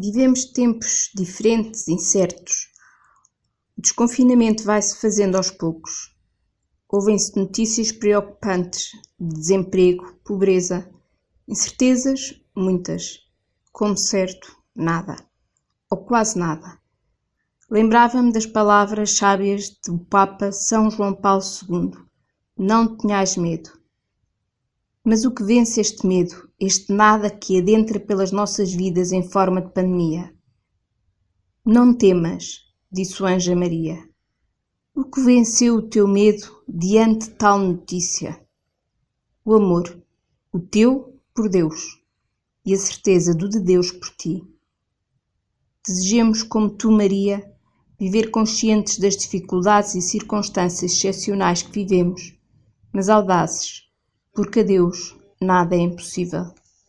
Vivemos tempos diferentes, incertos. O desconfinamento vai-se fazendo aos poucos. Ouvem-se notícias preocupantes de desemprego, pobreza, incertezas, muitas. Como certo, nada. Ou quase nada. Lembrava-me das palavras sábias do Papa São João Paulo II. Não tenhais medo. Mas o que vence este medo, este nada que adentra pelas nossas vidas em forma de pandemia? Não temas, disse o anjo a Maria. O que venceu o teu medo diante de tal notícia? O amor, o teu por Deus, e a certeza do de Deus por ti. Desejemos, como tu, Maria, viver conscientes das dificuldades e circunstâncias excepcionais que vivemos, mas audazes, porque a Deus nada é impossível.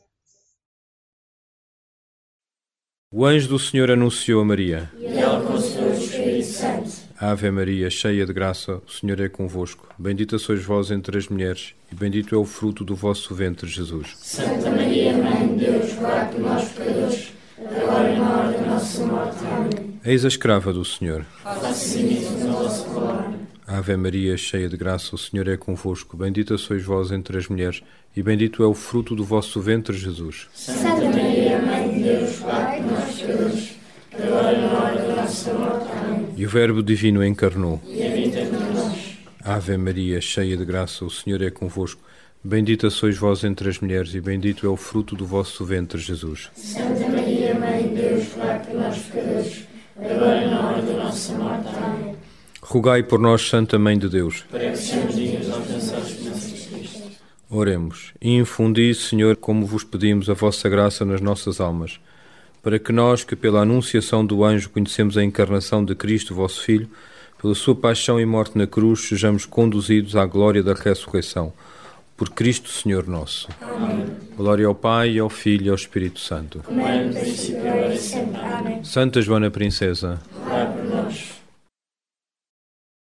O anjo do Senhor anunciou a Maria. E ela concebeu o Espírito Santo. Ave Maria, cheia de graça, o Senhor é convosco. Bendita sois vós entre as mulheres, e bendito é o fruto do vosso ventre, Jesus. Santa Maria, Mãe de Deus, rogai por nós pecadores, agora e na hora da nossa morte. Amém. Eis a escrava do Senhor. Faça-se em mim a vossa palavra. Ave Maria, cheia de graça, o Senhor é convosco. Bendita sois vós entre as mulheres, e bendito é o fruto do vosso ventre, Jesus. Santa Maria, Mãe de Deus, rogai por nós pecadores, agora e na hora da nossa morte. Amém. E o Verbo divino encarnou. E habita entre nós. Ave Maria, cheia de graça, o Senhor é convosco. Bendita sois vós entre as mulheres, e bendito é o fruto do vosso ventre, Jesus. Santa Maria, Mãe de Deus, rogai por nós pecadores, agora e na hora da nossa morte. Amém. Rogai por nós, Santa Mãe de Deus. Para que sejamos dignos de alcançar as promessas de Cristo. Oremos. E infundi, Senhor, como vos pedimos, a vossa graça nas nossas almas, para que nós, que pela anunciação do anjo conhecemos a encarnação de Cristo, vosso Filho, pela sua paixão e morte na cruz, sejamos conduzidos à glória da ressurreição. Por Cristo, Senhor nosso. Amém. Glória ao Pai, e ao Filho e ao Espírito Santo. Como era no princípio, agora e sempre. Amém. Santa Joana Princesa,